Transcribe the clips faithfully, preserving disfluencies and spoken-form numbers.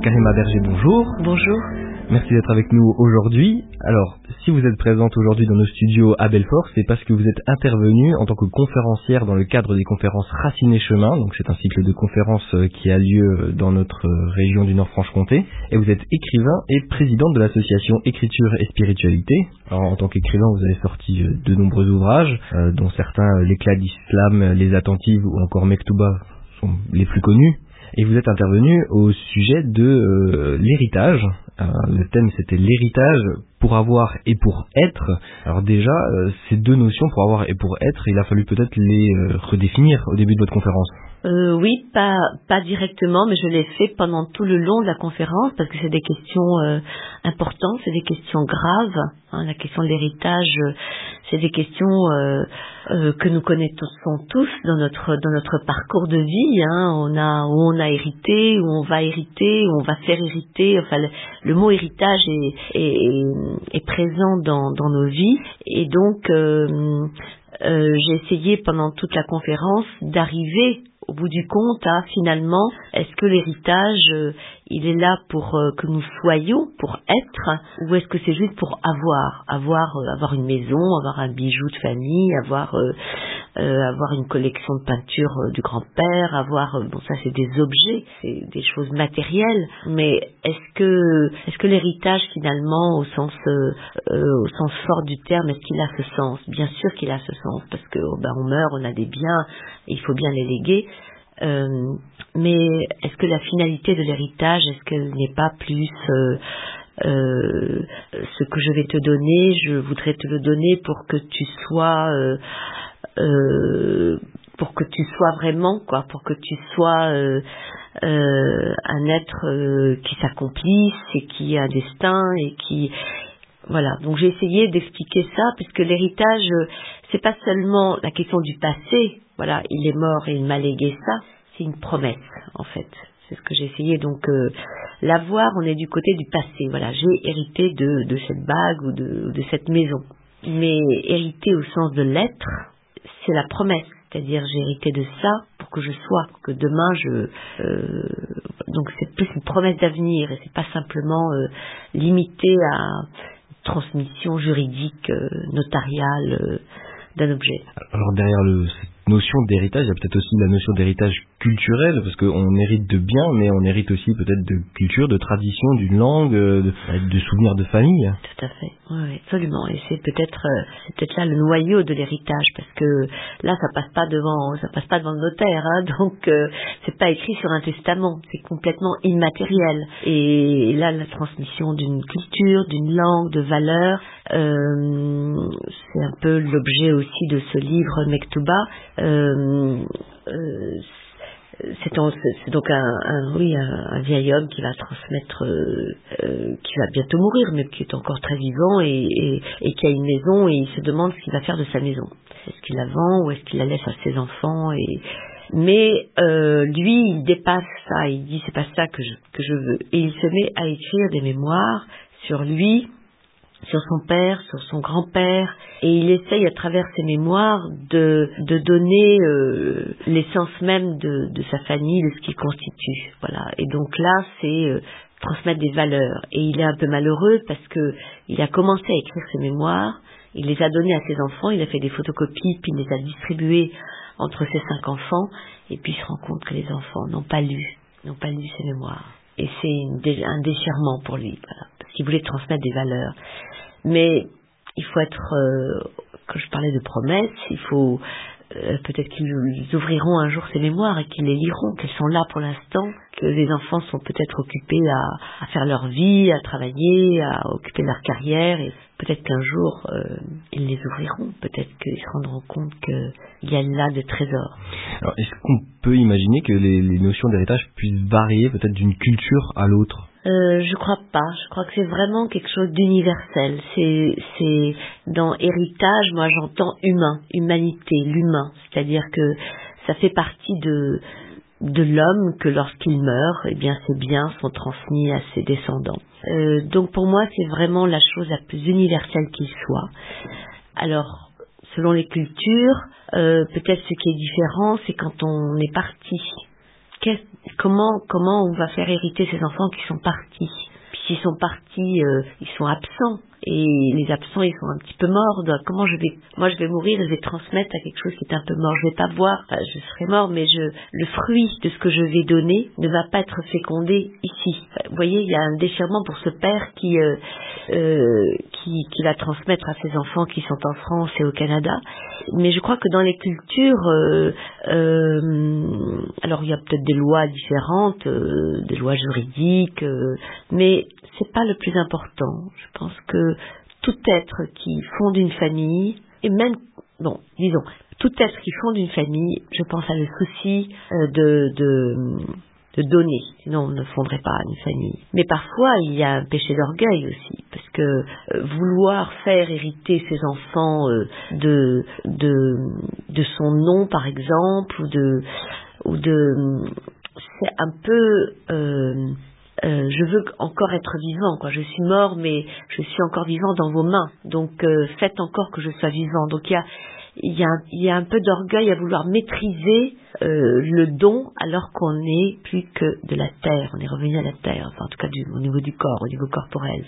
Karima Berger, bonjour. Bonjour. Merci d'être avec nous aujourd'hui. Alors, si vous êtes présente aujourd'hui dans nos studios à Belfort, c'est parce que vous êtes intervenue en tant que conférencière dans le cadre des conférences Racines et Chemins. Donc, c'est un cycle de conférences qui a lieu dans notre région du Nord-Franche-Comté. Et vous êtes écrivain et présidente de l'association Écriture et Spiritualité. Alors, en tant qu'écrivain, vous avez sorti de nombreux ouvrages, euh, dont certains, L'éclat d'Islam, Les Attentives ou encore Mektouba sont les plus connus. Et vous êtes intervenu au sujet de euh, l'héritage. Euh, le thème, c'était l'héritage pour avoir et pour être. Alors déjà, euh, ces deux notions, pour avoir et pour être, il a fallu peut-être les euh, redéfinir au début de votre conférence. Euh, oui, pas pas directement, mais je l'ai fait pendant tout le long de la conférence parce que c'est des questions euh, importantes, c'est des questions graves. Hein, la question de l'héritage, euh, c'est des questions euh, euh, que nous connaissons tous dans notre dans notre parcours de vie. Hein. On a où on a hérité, où on va hériter, où on va faire hériter. Enfin, le, le mot héritage est, est, est présent dans dans nos vies et donc euh, euh, j'ai essayé pendant toute la conférence d'arriver au bout du compte, hein, finalement, est-ce que l'héritage, euh, il est là pour euh, que nous soyons, pour être, ou est-ce que c'est juste pour avoir, avoir, euh, avoir une maison, avoir un bijou de famille, avoir, euh, euh, avoir une collection de peintures euh, du grand-père, avoir, euh, bon, ça c'est des objets, c'est des choses matérielles, mais est-ce que, est-ce que l'héritage finalement, au sens, euh, euh, au sens fort du terme, est-ce qu'il a ce sens? Bien sûr qu'il a ce sens, parce que oh, ben, on meurt, on a des biens, et il faut bien les léguer. Euh, mais est-ce que la finalité de l'héritage, est-ce qu'elle n'est pas plus euh, euh, ce que je vais te donner, je voudrais te le donner pour que tu sois euh, euh, pour que tu sois vraiment quoi, pour que tu sois euh, euh, un être euh, qui s'accomplisse et qui a un destin et qui voilà. Donc j'ai essayé d'expliquer ça puisque l'héritage c'est pas seulement la question du passé. Voilà, il est mort et il m'a légué ça. C'est une promesse, en fait. C'est ce que j'ai essayé. Donc, euh, l'avoir, on est du côté du passé. Voilà, j'ai hérité de, de cette bague ou de, de cette maison. Mais hériter au sens de l'être, c'est la promesse. C'est-à-dire, j'ai hérité de ça pour que je sois, pour que demain je... Euh, donc, c'est plus une promesse d'avenir et c'est pas simplement euh, limité à une transmission juridique, euh, notariale euh, d'un objet. Alors derrière le, cette notion d'héritage, il y a peut-être aussi la notion d'héritage culturel, parce qu'on hérite de biens, mais on hérite aussi peut-être de culture, de tradition, d'une langue, de, de souvenirs de famille. Tout à fait, oui, oui, absolument. Et c'est peut-être, euh, c'est peut-être là le noyau de l'héritage, parce que là, ça passe pas devant, ça passe pas devant le notaire, hein, donc euh, c'est pas écrit sur un testament, c'est complètement immatériel. Et là, la transmission d'une culture, d'une langue, de valeurs, euh, c'est un peu l'objet aussi de ce livre Mektouba. Euh, euh, c'est, donc, c'est donc un, un, oui, un, un vieil homme qui va transmettre, euh, euh, qui va bientôt mourir, mais qui est encore très vivant et, et, et qui a une maison et il se demande ce qu'il va faire de sa maison. Est-ce qu'il la vend ou est-ce qu'il la laisse à ses enfants et... Mais euh, lui, il dépasse ça, il dit c'est pas ça que je, que je veux. Et il se met à écrire des mémoires sur lui, sur son père, sur son grand-père, et il essaye à travers ses mémoires de, de donner euh, l'essence même de, de sa famille, de ce qu'il constitue. Voilà. Et donc là, c'est euh, transmettre des valeurs. Et il est un peu malheureux parce que il a commencé à écrire ses mémoires, il les a données à ses enfants, il a fait des photocopies, puis il les a distribuées entre ses cinq enfants, et puis il se rend compte que les enfants n'ont pas lu, n'ont pas lu ses mémoires. Et c'est une, un déchirement pour lui, voilà, parce qu'il voulait transmettre des valeurs. Mais il faut être, euh, quand je parlais de promesses, il faut euh, peut-être qu'ils ouvriront un jour ces mémoires et qu'ils les liront, qu'elles sont là pour l'instant, que les enfants sont peut-être occupés à, à faire leur vie, à travailler, à occuper leur carrière, et peut-être qu'un jour euh, ils les ouvriront, peut-être qu'ils se rendront compte qu'il y a là des trésors. Alors, est-ce qu'on peut imaginer que les, les notions d'héritage puissent varier peut-être d'une culture à l'autre ? Euh, je crois pas. Je crois que c'est vraiment quelque chose d'universel. C'est, c'est dans héritage, moi j'entends humain, humanité, l'humain. C'est-à-dire que ça fait partie de de l'homme que lorsqu'il meurt, eh bien ses biens sont transmis à ses descendants. Euh, donc pour moi c'est vraiment la chose la plus universelle qu'il soit. Alors selon les cultures, euh, peut-être ce qui est différent, c'est quand on est parti. comment, comment on va faire hériter ces enfants qui sont partis. Puis s'ils sont partis, euh, ils sont absents. Et les absents, ils sont un petit peu morts. Donc, comment je vais, moi, je vais mourir, je vais transmettre à quelque chose qui est un peu mort. Je vais pas voir, enfin, je serai mort, mais je, le fruit de ce que je vais donner ne va pas être fécondé ici. Vous voyez, il y a un déchirement pour ce père qui, euh, euh, qui, qui va transmettre à ses enfants qui sont en France et au Canada. Mais je crois que dans les cultures, euh, euh, alors il y a peut-être des lois différentes, euh, des lois juridiques, euh, mais c'est pas le plus important. Je pense que tout être qui fonde une famille, et même, bon, disons, tout être qui fonde une famille, je pense à le souci euh, de, de, de donner, sinon on ne fonderait pas une famille. Mais parfois, il y a un péché d'orgueil aussi, parce que euh, vouloir faire hériter ses enfants euh, de, de, de son nom, par exemple, ou de, ou de, c'est un peu... Euh, Euh, je veux encore être vivant, quoi. Je suis mort, mais je suis encore vivant dans vos mains. Donc, euh, faites encore que je sois vivant. Donc, il y a, il y a, il y a un peu d'orgueil à vouloir maîtriser euh, le don, alors qu'on n'est plus que de la terre. On est revenu à la terre, enfin, en tout cas du, au niveau du corps, au niveau corporel.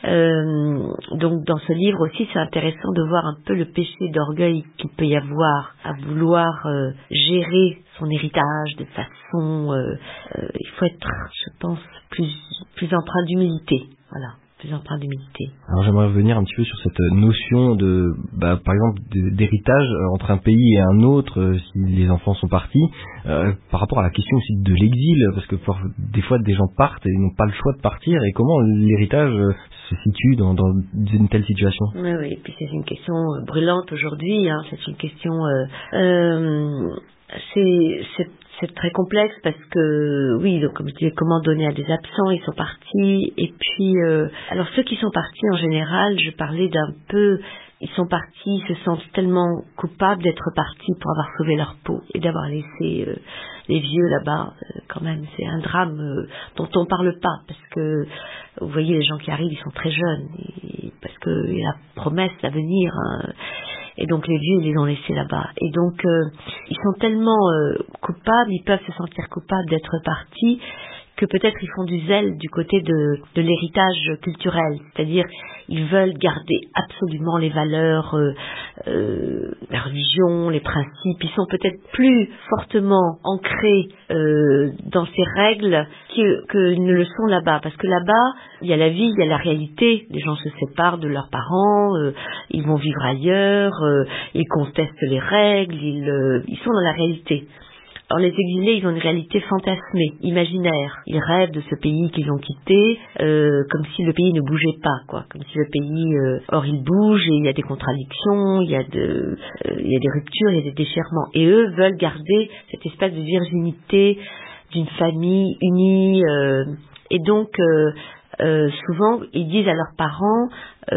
Euh, donc, dans ce livre aussi, c'est intéressant de voir un peu le péché d'orgueil qu'il peut y avoir à vouloir euh, gérer son héritage de façon... Euh, euh, il faut être, je pense, plus, plus empreint d'humilité. Voilà, plus empreint d'humilité. Alors j'aimerais revenir un petit peu sur cette notion de, bah, par exemple, d'héritage entre un pays et un autre, euh, si les enfants sont partis, euh, par rapport à la question aussi de l'exil, parce que pour, des fois des gens partent et n'ont pas le choix de partir, et comment l'héritage euh, se situe dans, dans une telle situation. Oui, oui, et puis c'est une question brûlante aujourd'hui, hein, c'est une question... Euh, euh, c'est, c'est, c'est très complexe parce que, oui, donc comme je disais, comment donner à des absents, ils sont partis, et puis, euh, alors ceux qui sont partis en général, je parlais d'un peu, ils sont partis, ils se sentent tellement coupables d'être partis pour avoir sauvé leur peau et d'avoir laissé euh, les vieux là-bas, euh, quand même, c'est un drame euh, dont on parle pas, parce que, vous voyez, les gens qui arrivent, ils sont très jeunes, et, parce que il y a la promesse, l'avenir, hein, et donc les vieux, ils les ont laissés là-bas. Et donc, euh, ils sont tellement euh, coupables, ils peuvent se sentir coupables d'être partis, que peut-être ils font du zèle du côté de, de l'héritage culturel. C'est-à-dire, ils veulent garder absolument les valeurs, euh, euh, la religion, les principes. Ils sont peut-être plus fortement ancrés euh, dans ces règles que, que ne le sont là-bas. Parce que là-bas, il y a la vie, il y a la réalité. Les gens se séparent de leurs parents, euh, ils vont vivre ailleurs, euh, ils contestent les règles, ils, euh, ils sont dans la réalité. Alors les exilés, ils ont une réalité fantasmée, imaginaire. Ils rêvent de ce pays qu'ils ont quitté, euh, comme si le pays ne bougeait pas, quoi. Comme si le pays, euh, or il bouge et il y a des contradictions, il y a de, euh, il y a des ruptures, il y a des déchirements. Et eux veulent garder cette espèce de virginité d'une famille unie. Euh, et donc, euh, euh, souvent, ils disent à leurs parents,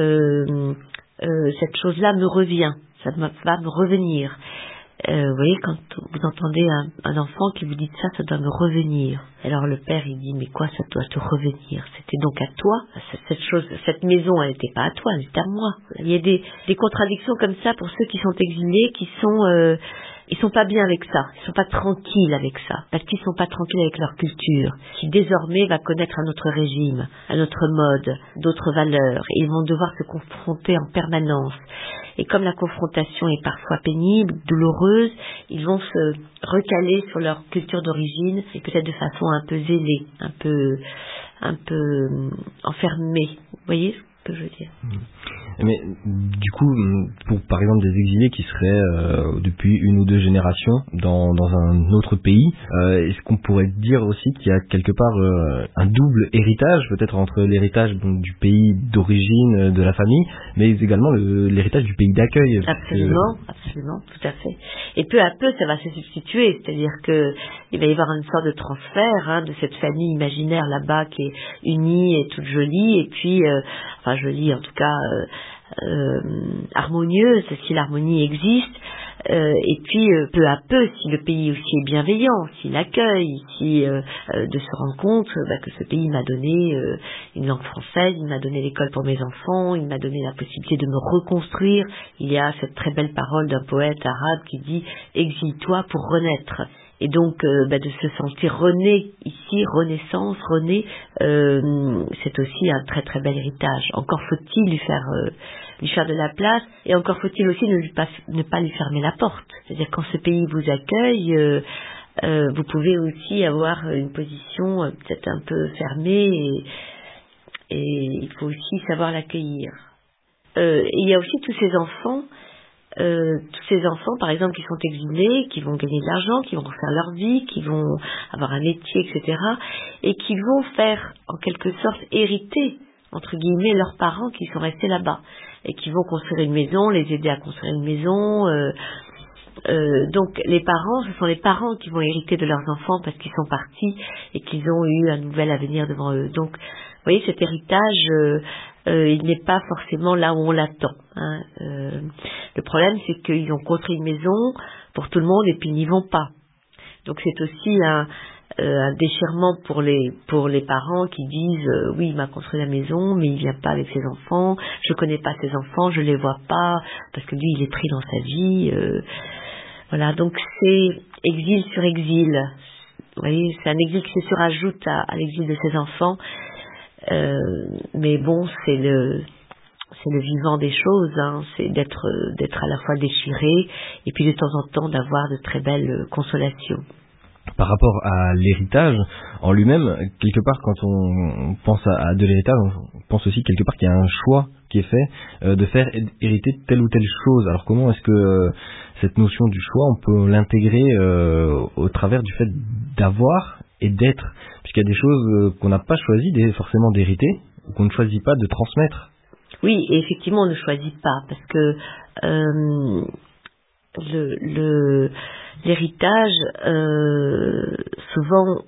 euh, euh, cette chose-là me revient, ça va me revenir. Euh, vous voyez, quand vous entendez un, un enfant qui vous dit ça, ça doit me revenir. Alors le père, il dit, mais quoi, ça doit te revenir? C'était donc à toi? Cette chose, cette maison, elle n'était pas à toi, elle était à moi. Il y a des, des contradictions comme ça pour ceux qui sont exilés, qui sont, euh, ils sont pas bien avec ça, ils sont pas tranquilles avec ça, parce qu'ils sont pas tranquilles avec leur culture, qui désormais va connaître un autre régime, un autre mode, d'autres valeurs, et ils vont devoir se confronter en permanence. Et comme la confrontation est parfois pénible, douloureuse, ils vont se recaler sur leur culture d'origine, et peut-être de façon un peu zélée, un peu, un peu enfermée. Vous voyez ce que je veux dire? Mais du coup, pour par exemple des exilés qui seraient euh, depuis une ou deux générations dans, dans un autre pays, euh, est-ce qu'on pourrait dire aussi qu'il y a quelque part euh, un double héritage, peut-être entre l'héritage donc, du pays d'origine euh, de la famille, mais également le, l'héritage du pays d'accueil? Absolument, que... absolument, tout à fait. Et peu à peu, ça va se substituer, c'est-à-dire que il va y avoir une sorte de transfert hein, de cette famille imaginaire là-bas qui est unie et toute jolie, et puis, euh, enfin jolie en tout cas. Euh, Euh, harmonieuse, si l'harmonie existe, euh, et puis euh, peu à peu, si le pays aussi est bienveillant, s'il accueille, si euh, euh, de se rendre compte bah, que ce pays m'a donné euh, une langue française, il m'a donné l'école pour mes enfants, il m'a donné la possibilité de me reconstruire. Il y a cette très belle parole d'un poète arabe qui dit « Exile-toi pour renaître ». et donc euh, bah, de se sentir rené ici, renaissance, rené, euh, c'est aussi un très très bel héritage. Encore faut-il lui faire euh, lui faire de la place, et encore faut-il aussi ne, lui pas, ne pas lui fermer la porte. C'est-à-dire quand ce pays vous accueille, euh, euh, vous pouvez aussi avoir une position euh, peut-être un peu fermée, et, et il faut aussi savoir l'accueillir. Euh, il y a aussi tous ces enfants, euh, tous ces enfants, par exemple, qui sont exilés, qui vont gagner de l'argent, qui vont faire leur vie, qui vont avoir un métier, et cetera, et qui vont faire, en quelque sorte, hériter, entre guillemets, leurs parents qui sont restés là-bas, et qui vont construire une maison, les aider à construire une maison. Euh, euh, donc, les parents, ce sont les parents qui vont hériter de leurs enfants parce qu'ils sont partis et qu'ils ont eu un nouvel avenir devant eux. Donc, vous voyez, cet héritage, euh, euh, il n'est pas forcément là où on l'attend. Hein. Euh, le problème, c'est qu'ils ont construit une maison pour tout le monde et puis ils n'y vont pas. Donc, c'est aussi un, euh, un déchirement pour les pour les parents qui disent euh, oui, il m'a construit la maison, mais il vient pas avec ses enfants. Je connais pas ses enfants, je les vois pas parce que lui, il est pris dans sa vie. Euh, voilà, donc c'est exil sur exil. Vous voyez, c'est un exil qui se surajoute à, à l'exil de ses enfants. Euh, mais bon, c'est le c'est le vivant des choses, hein, c'est d'être d'être à la fois déchiré et puis de temps en temps d'avoir de très belles consolations. Par rapport à l'héritage en lui-même, quelque part quand on pense à, à de l'héritage, on pense aussi quelque part qu'il y a un choix qui est fait euh, de faire hériter telle ou telle chose. Alors comment est-ce que euh, cette notion du choix, on peut l'intégrer euh, au travers du fait d'avoir et d'être, puisqu'il y a des choses euh, qu'on n'a pas choisi des, forcément d'hériter, ou qu'on ne choisit pas de transmettre. Oui, et effectivement, on ne choisit pas, parce que euh, le, le, l'héritage, euh, souvent,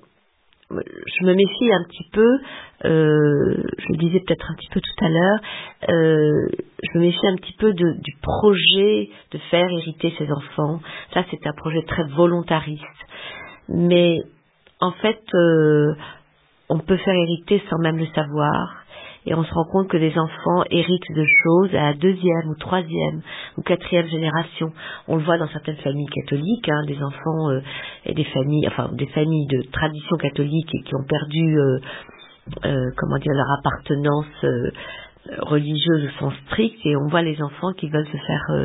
je me méfie un petit peu, euh, je le disais peut-être un petit peu tout à l'heure, euh, je me méfie un petit peu de, du projet de faire hériter ses enfants. Ça, c'est un projet très volontariste. Mais en fait, euh, on peut faire hériter sans même le savoir. Et on se rend compte que les enfants héritent de choses à la deuxième ou troisième ou quatrième génération. On le voit dans certaines familles catholiques, hein, des enfants euh, et des familles, enfin des familles de tradition catholique et qui ont perdu, euh, euh, comment dire, leur appartenance euh, religieuse au sens strict. Et on voit les enfants qui veulent se faire euh,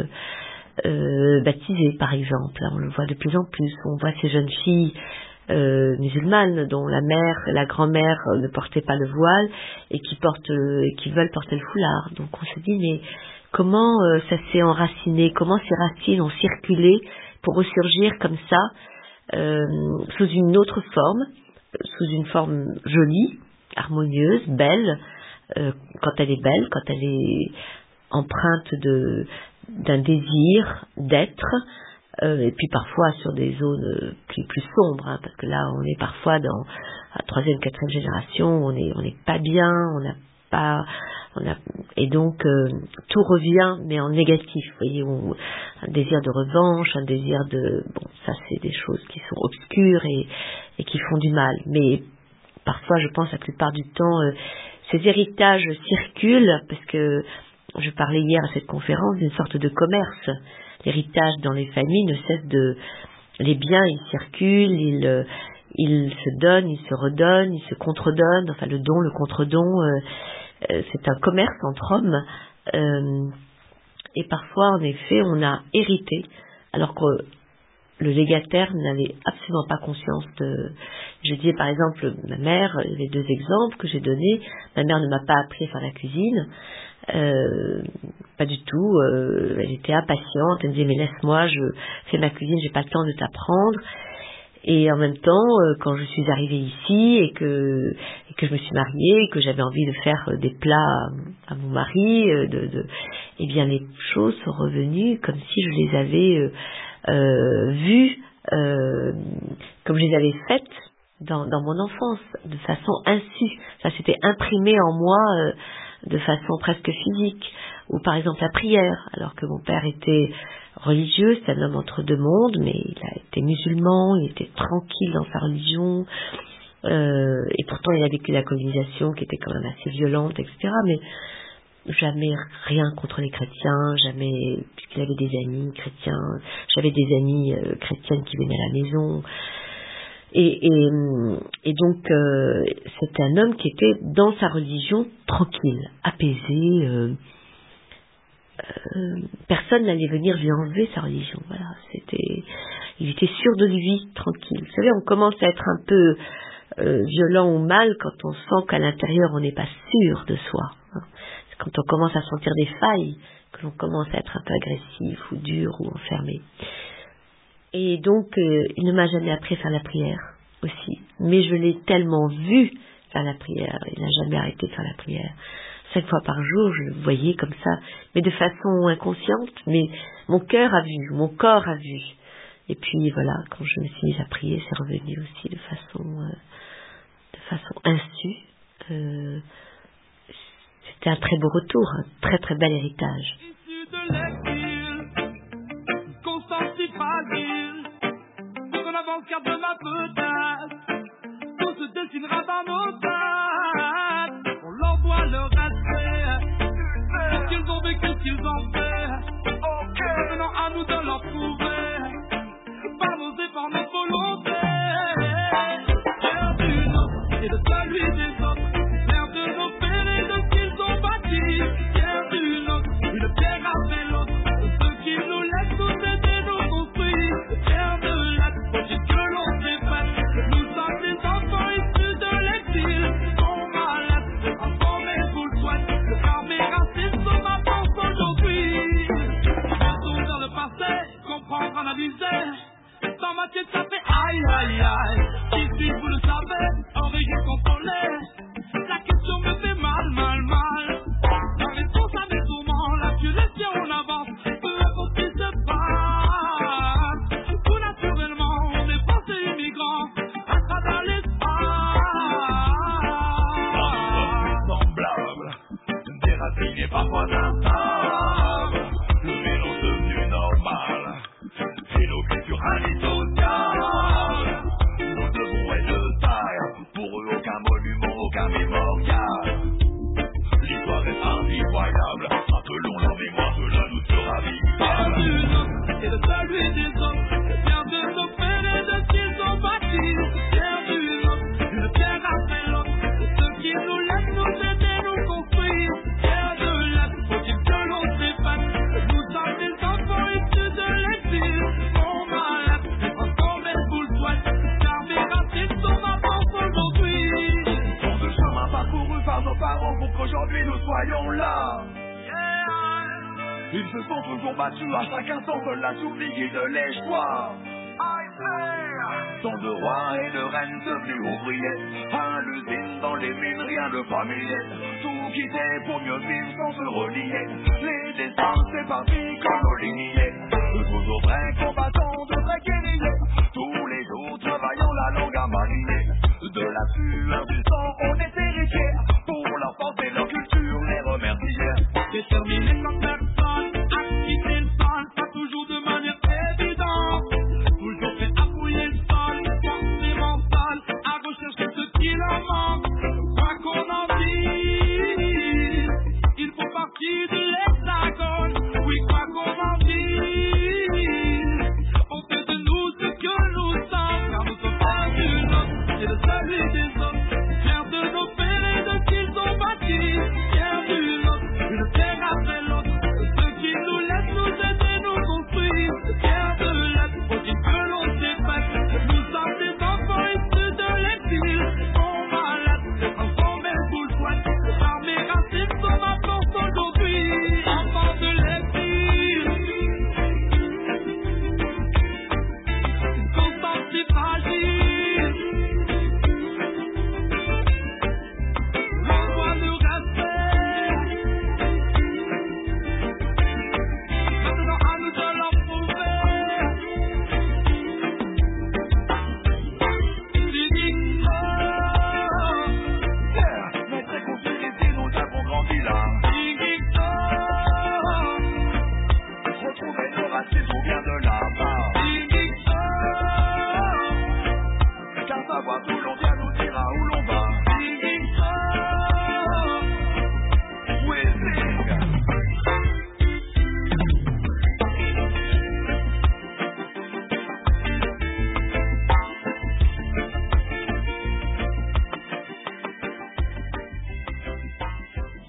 euh, baptiser, par exemple. On le voit de plus en plus. On voit ces jeunes filles Euh, musulmanes dont la mère, la grand-mère euh, ne portait pas le voile et qui portent, euh, qui veulent porter le foulard. Donc on se dit mais comment euh, ça s'est enraciné, comment ces racines ont circulé pour ressurgir comme ça euh, sous une autre forme, sous une forme jolie, harmonieuse, belle, euh, quand elle est belle, quand elle est empreinte de d'un désir d'être. Euh, et puis parfois sur des zones plus, plus sombres, hein, parce que là on est parfois dans la troisième, quatrième génération, on est on n'est pas bien, on n'a pas, on a, et donc euh, tout revient mais en négatif. Vous voyez, on, un désir de revanche, un désir de, bon, ça c'est des choses qui sont obscures et, et qui font du mal. Mais parfois, je pense la plupart du temps, euh, ces héritages circulent parce que je parlais hier à cette conférence d'une sorte de commerce. L'héritage dans les familles ne cesse de... Les biens, ils circulent, ils, ils se donnent, ils se redonnent, ils se contredonnent. Enfin, le don, le contre-don, euh, euh, c'est un commerce entre hommes. Euh, et parfois, en effet, on a hérité, alors que le légataire n'avait absolument pas conscience de... Je disais, par exemple, ma mère, les deux exemples que j'ai donnés, ma mère ne m'a pas appris à faire la cuisine. Euh, pas du tout, euh, elle était impatiente, elle me disait mais laisse-moi, je fais ma cuisine, j'ai pas le temps de t'apprendre. Et en même temps, euh, quand je suis arrivée ici et que et que je me suis mariée, et que j'avais envie de faire des plats à, à mon mari, euh, de, de, eh bien les choses sont revenues comme si je les avais euh, euh, vues, euh, comme je les avais faites dans, dans mon enfance, de façon insu. Ça s'était imprimé en moi. Euh, de façon presque physique, ou par exemple la prière, alors que mon père était religieux, c'est un homme entre deux mondes, mais il a été musulman, il était tranquille dans sa religion, euh, et pourtant il a vécu la colonisation qui était quand même assez violente, et cetera. Mais jamais rien contre les chrétiens, jamais, puisqu'il avait des amis chrétiens, j'avais des amis euh, chrétiennes qui venaient à la maison. Et, et, et donc, euh, c'était un homme qui était dans sa religion tranquille, apaisé. Euh, euh, personne n'allait venir lui enlever sa religion. Voilà, c'était, il était sûr de lui, tranquille. Vous savez, on commence à être un peu euh, violent ou mal quand on sent qu'à l'intérieur on n'est pas sûr de soi. Hein. C'est quand on commence à sentir des failles que l'on commence à être un peu agressif ou dur ou enfermé. Et donc, euh, il ne m'a jamais appris à faire la prière aussi. Mais je l'ai tellement vu faire la prière. Il n'a jamais arrêté de faire la prière. Cinq fois par jour, je le voyais comme ça, mais de façon inconsciente. Mais mon cœur a vu, mon corps a vu. Et puis voilà, quand je me suis mise à prier, c'est revenu aussi de façon, euh, de façon insu. Euh, c'était un très beau retour, un très très bel héritage. Garde ma peut-être, tout se dessinera dans nos têtes. On leur doit le respect, ce qu'ils ont vécu, ce qu'ils ont fait. Maintenant à nous de leur trouver, par nos efforts, nos volontés. Faire du nôtre et de celui des autres, faire de nos pères et de ce qu'ils ont bâti. Faire du nôtre, une pierre après l'autre, de ceux qui nous laissent nous aider, nous construire. Faire de dans ma tête ça fait aïe aïe aïe. Ici vous le savez, oreiller contrôlée. La question me fait mal mal mal. La réponse à mes tourments, la violation on avance. Peu importe ce qui se passe. Tout naturellement on est français immigrants à travers l'espace. Semblable, déraciné parfois instable. Le mélange devenu normal. Et nos cultures antisociales. Nous devons être de taille. Pour eux aucun monument, aucun mémorial. L'histoire est impitoyable. Rappelons leur mémoire, cela nous sera vitale. Bien du nôtre et de celui des autres. Bien de nos pères et de ce qu'ils ont bâti. Bien du nôtre, une pierre après l'autre. De ceux qui nous laissent nous aider, nous construire. Bien de l'être, faut-il que l'on s'épatte. Nous sommes des enfants issus de l'exil. Pour qu'aujourd'hui nous soyons là. Yeah. Ils se sont toujours battus à chaque instant de la souffle de l'espoir. Tant de rois et de reines devenus ouvriers, à l'usine, dans les mines, rien de familier. Tout quitter pour mieux vivre sans se relier. Les destins s'éparpillent comme nos lignées. Toujours vrais combattants, de vrais guerriers. Tous les jours travaillant la langue à manier. De la sueur du sang, on est héritier. Pour leur force et leur culture, les remercier. Déterminés comme personne, actifs le sol, pas toujours de manière évidente. Toujours fait à fouiller le sol, forcément seul, à rechercher ce qui leur manque. Quoi qu'on en dise, il faut partir de l'hexagone. Oui, quoi qu'on en dise, on fait de nous ce que nous sommes. Car nous sommes pas du nôtre et de celui des autres.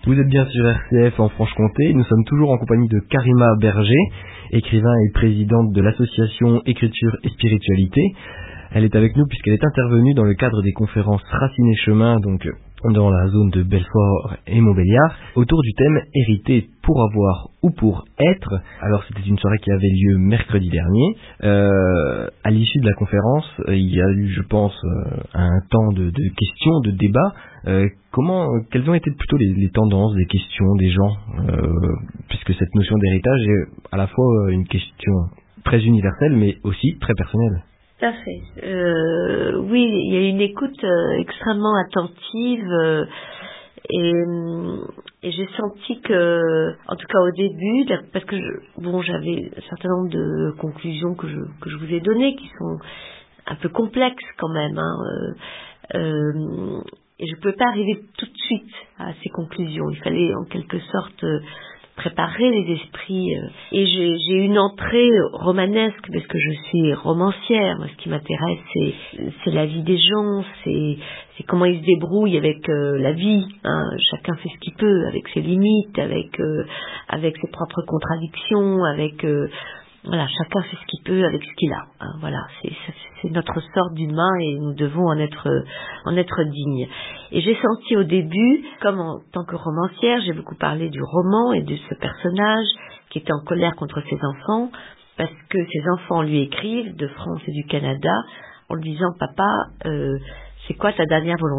Vous êtes bien sur R C F en Franche-Comté. Nous sommes toujours en compagnie de Karima Berger, écrivain et présidente de l'association Écriture et Spiritualité. Elle est avec nous puisqu'elle est intervenue dans le cadre des conférences Racines et Chemins, donc dans la zone de Belfort et Montbéliard, autour du thème « Hériter pour avoir ou pour être ». Alors c'était une soirée qui avait lieu mercredi dernier. Euh, à l'issue de la conférence, il y a eu, je pense, un temps de, de questions, de débats. Euh, comment, quelles ont été plutôt les, les tendances des questions des gens, euh, puisque cette notion d'héritage est à la fois une question très universelle, mais aussi très personnelle. Tout à fait. Euh, oui, il y a une écoute euh, extrêmement attentive euh, et, et j'ai senti que, en tout cas au début, parce que je, bon, j'avais un certain nombre de conclusions que je que je vous ai données, qui sont un peu complexes quand même. Hein, euh, euh, et je ne pouvais pas arriver tout de suite à ces conclusions. Il fallait en quelque sorte euh, préparer les esprits. Euh, et j'ai, j'ai une entrée romanesque parce que je suis romancière. Moi, ce qui m'intéresse, c'est, c'est la vie des gens, c'est, c'est comment ils se débrouillent avec euh, la vie. Hein. Chacun fait ce qu'il peut, avec ses limites, avec euh, avec ses propres contradictions, avec euh, voilà, chacun fait ce qu'il peut avec ce qu'il a. Hein. Voilà, c'est, c'est notre sort d'humain et nous devons en être en être dignes. Et j'ai senti au début, comme en tant que romancière, j'ai beaucoup parlé du roman et de ce personnage qui était en colère contre ses enfants, parce que ses enfants lui écrivent de France et du Canada en lui disant « Papa, euh, c'est quoi ta dernière volonté ?»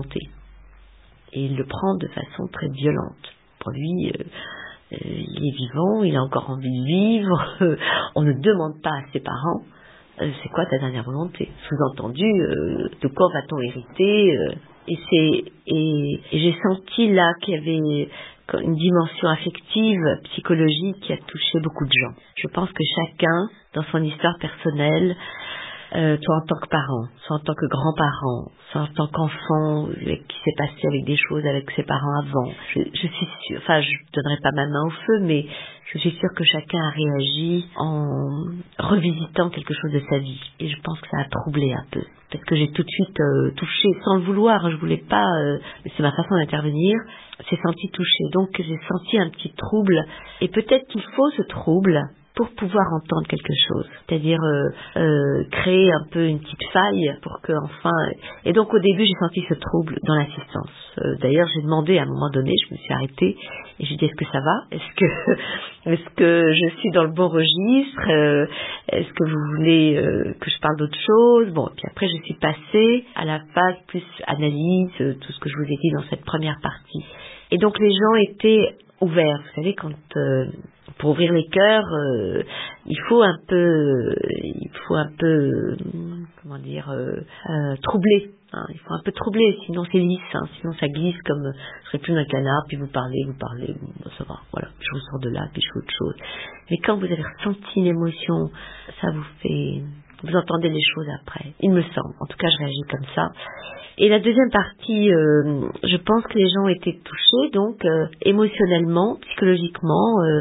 Et il le prend de façon très violente. Pour lui, euh, euh, il est vivant, il a encore envie de vivre, on ne demande pas à ses parents euh, « C'est quoi ta dernière volonté ?» Sous-entendu, euh, de quoi va-t-on hériter euh, Et c'est et, et j'ai senti là qu'il y avait une dimension affective, psychologique qui a touché beaucoup de gens. Je pense que chacun, dans son histoire personnelle, euh, soit en tant que parent, soit en tant que grand-parent, soit en tant qu'enfant, euh, qui s'est passé avec des choses avec ses parents avant. Je, je suis sûre, enfin, je ne donnerai pas ma main au feu, mais je suis sûre que chacun a réagi en revisitant quelque chose de sa vie. Et je pense que ça a troublé un peu. Parce que j'ai tout de suite euh, touché, sans le vouloir, je voulais pas, euh, c'est ma façon d'intervenir, j'ai senti touché. Donc j'ai senti un petit trouble. Et peut-être qu'il faut ce trouble pour pouvoir entendre quelque chose, c'est-à-dire euh, euh, créer un peu une petite faille pour que enfin. Et donc au début j'ai senti ce trouble dans l'assistance. Euh, d'ailleurs j'ai demandé à un moment donné, je me suis arrêtée et j'ai dit est-ce que ça va, est-ce que est-ce que je suis dans le bon registre, euh, est-ce que vous voulez euh, que je parle d'autre chose. Bon, et puis après je suis passée à la phase plus analyse, euh, tout ce que je vous ai dit dans cette première partie. Et donc les gens étaient ouverts. Vous savez quand euh, pour ouvrir les cœurs, euh, il faut un peu, euh, il faut un peu, euh, comment dire, euh, euh, troubler. Hein, il faut un peu troubler, sinon c'est lisse, hein, sinon ça glisse comme euh, je serais plus d'un canard, puis vous parlez, vous parlez, bon, ça va, voilà, je vous sors de là, puis je fais autre chose. Mais quand vous avez ressenti une émotion, ça vous fait, vous entendez les choses après. Il me semble, en tout cas je réagis comme ça. Et la deuxième partie, euh, je pense que les gens étaient touchés, donc euh, émotionnellement, psychologiquement, euh,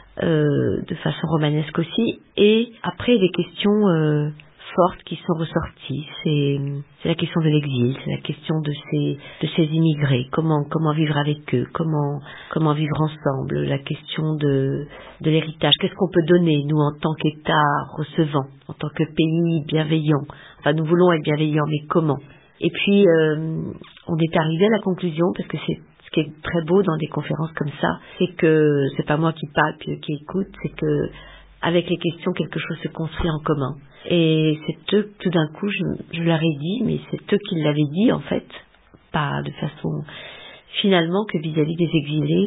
euh, de façon romanesque aussi. Et après, les questions euh, fortes qui sont ressorties, c'est, c'est la question de l'exil, c'est la question de ces de ces immigrés, comment comment vivre avec eux, comment comment vivre ensemble, la question de de l'héritage, qu'est-ce qu'on peut donner nous en tant qu'État recevant, en tant que pays bienveillant. Enfin, nous voulons être bienveillants, mais comment? Et puis, euh, on est arrivé à la conclusion, parce que c'est ce qui est très beau dans des conférences comme ça, c'est que c'est pas moi qui parle, puis qui écoute, c'est que avec les questions, quelque chose se construit en commun. Et c'est eux, tout d'un coup, je, je leur ai dit, mais c'est eux qui l'avaient dit, en fait, pas de façon, finalement, que vis-à-vis des exilés,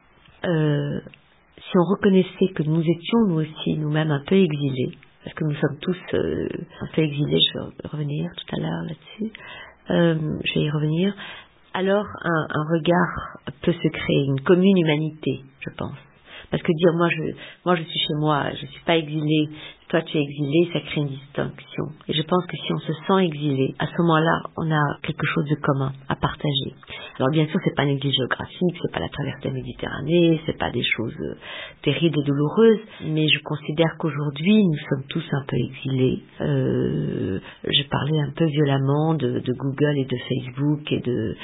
euh, si on reconnaissait que nous étions, nous aussi, nous-mêmes, un peu exilés, parce que nous sommes tous euh, un peu exilés, je vais revenir tout à l'heure là-dessus, euh, je vais y revenir, alors un, un regard peut se créer, une commune humanité, je pense. Parce que dire moi je moi je suis chez moi, je suis pas exilé, toi tu es exilé, ça crée une distinction. Et je pense que si on se sent exilé, à ce moment-là, on a quelque chose de commun à partager. Alors bien sûr, c'est pas un exil géographique, c'est pas la traversée de la Méditerranée, c'est pas des choses euh, terribles et douloureuses, mais je considère qu'aujourd'hui, nous sommes tous un peu exilés. Euh, je parlais un peu violemment de, de Google et de Facebook et de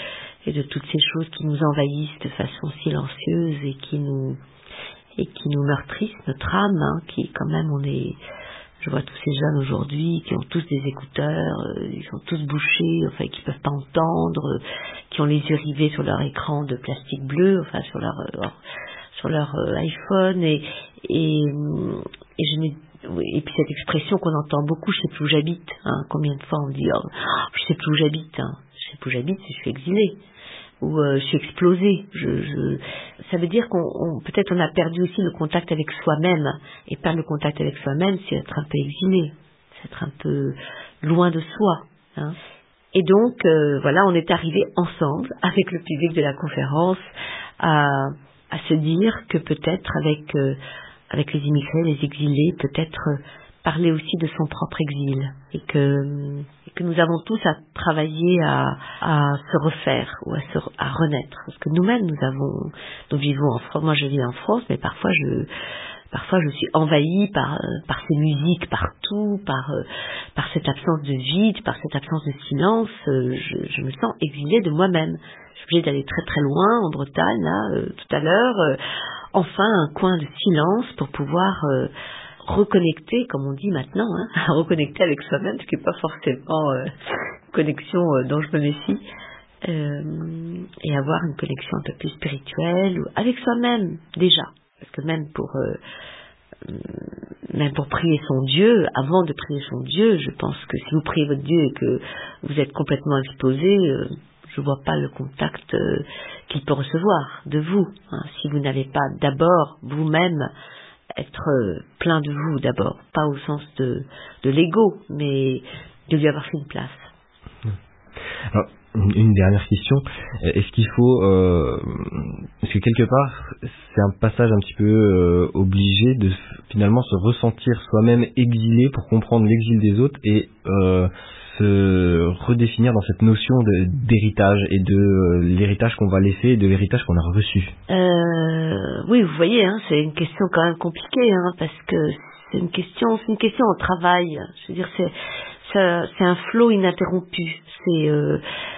et de toutes ces choses qui nous envahissent de façon silencieuse et qui nous et qui nous meurtrissent notre âme, hein, qui quand même on est, je vois tous ces jeunes aujourd'hui qui ont tous des écouteurs, euh, ils sont tous bouchés, enfin qui peuvent pas entendre, euh, qui ont les yeux rivés sur leur écran de plastique bleu, enfin sur leur, leur sur leur euh, iPhone et et, et je me et puis cette expression qu'on entend beaucoup, je sais plus où j'habite, hein, combien de fois on dit oh, je sais plus où j'habite, hein, je sais plus où j'habite si je suis exilé ou euh, je suis explosé. Je, je... Ça veut dire qu'on on, peut-être on a perdu aussi le contact avec soi-même, et perdre le contact avec soi-même, c'est être un peu exilé, c'est être un peu loin de soi. Hein. Et donc euh, voilà, on est arrivé ensemble avec le public de la conférence à, à se dire que peut-être avec euh, avec les immigrés, les exilés, peut-être euh, parler aussi de son propre exil, et que, et que nous avons tous à travailler à, à se refaire ou à, se, à renaître, parce que nous-mêmes nous avons, nous vivons en France. Moi je vis en France, mais parfois je, parfois je suis envahie par par ces musiques partout, par par cette absence de vide, par cette absence de silence. Je, je me sens exilée de moi-même. Je suis obligée d'aller très très loin en Bretagne là euh, tout à l'heure. Euh, enfin un coin de silence pour pouvoir euh, reconnecter, comme on dit maintenant, hein, reconnecter avec soi-même, ce qui n'est pas forcément euh, une connexion euh, dont je me méfie, euh, et avoir une connexion un peu plus spirituelle, ou avec soi-même déjà, parce que même pour euh, même pour prier son Dieu, avant de prier son Dieu, je pense que si vous priez votre Dieu et que vous êtes complètement exposé, euh, je ne vois pas le contact euh, qu'il peut recevoir de vous, hein, si vous n'avez pas d'abord vous-même être euh, plein de vous d'abord, pas au sens de, de l'ego, mais de lui avoir fait une place. Alors, une dernière question, est-ce qu'il faut, euh, est-ce que quelque part c'est un passage un petit peu euh, obligé de finalement se ressentir soi-même exilé pour comprendre l'exil des autres et euh, se redéfinir dans cette notion de, d'héritage et de euh, l'héritage qu'on va laisser et de l'héritage qu'on a reçu? Euh, oui, vous voyez, hein, c'est une question quand même compliquée, hein, parce que c'est une question, c'est une question au travail. Je veux dire, c'est, c'est, c'est un flot ininterrompu. C'est, euh,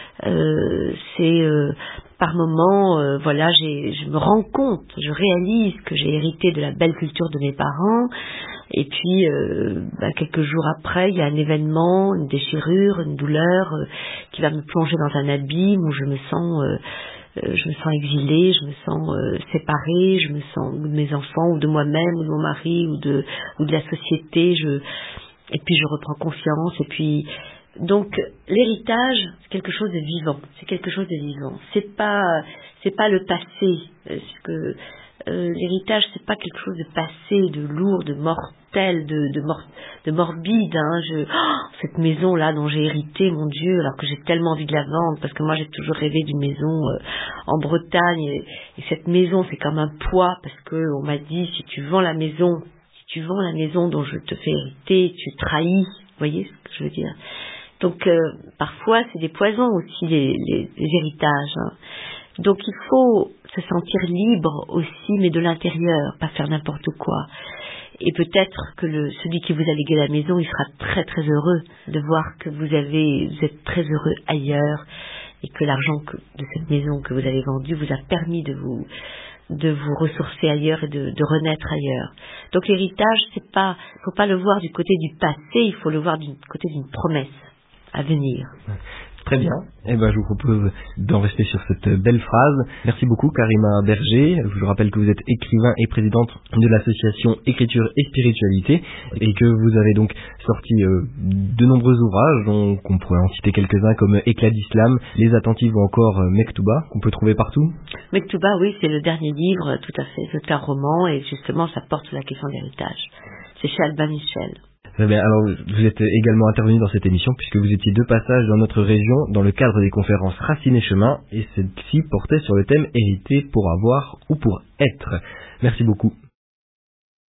euh, c'est euh, par moments, euh, voilà, j'ai, je me rends compte, je réalise que j'ai hérité de la belle culture de mes parents. Et puis, euh, bah, quelques jours après, il y a un événement, une déchirure, une douleur euh, qui va me plonger dans un abîme où je me sens, euh, euh, je me sens exilée, je me sens euh, séparée, je me sens ou de mes enfants, ou de moi-même, ou de mon mari, ou de ou de la société. Je et puis je reprends confiance. Et puis donc l'héritage, c'est quelque chose de vivant. C'est quelque chose de vivant. C'est pas c'est pas le passé. C'est que Euh, l'héritage, c'est pas quelque chose de passé, de lourd, de mortel, de, de, mor- de morbide. Hein. Je, oh, cette maison là dont j'ai hérité, mon Dieu, alors que j'ai tellement envie de la vendre, parce que moi j'ai toujours rêvé d'une maison euh, en Bretagne. Et, et cette maison, c'est comme un poids, parce que on m'a dit si tu vends la maison, si tu vends la maison dont je te fais hériter, tu trahis. Vous voyez ce que je veux dire? Donc euh, parfois c'est des poisons aussi les, les, les héritages. Hein. Donc il faut se sentir libre aussi, mais de l'intérieur, pas faire n'importe quoi. Et peut-être que le, celui qui vous a légué la maison, il sera très très heureux de voir que vous avez, vous êtes très heureux ailleurs, et que l'argent que, de cette maison que vous avez vendue vous a permis de vous de vous ressourcer ailleurs et de, de renaître ailleurs. Donc l'héritage, c'est pas, faut pas le voir du côté du passé, il faut le voir du côté d'une promesse à venir. Très bien. Eh ben, je vous propose d'en rester sur cette belle phrase. Merci beaucoup, Karima Berger. Je vous rappelle que vous êtes écrivain et présidente de l'association Écriture et Spiritualité et que vous avez donc sorti euh, de nombreux ouvrages, dont on pourrait en citer quelques-uns comme Éclat d'Islam, Les Attentives ou encore euh, Mektouba, qu'on peut trouver partout. Mektouba, oui, c'est le dernier livre, tout à fait. C'est un roman et justement, ça porte sur la question de l'héritage. C'est chez Albin Michel. Très bien. Alors, vous êtes également intervenu dans cette émission puisque vous étiez de passage dans notre région dans le cadre des conférences Racines et Chemin et celle-ci portait sur le thème hériter pour avoir ou pour être. Merci beaucoup.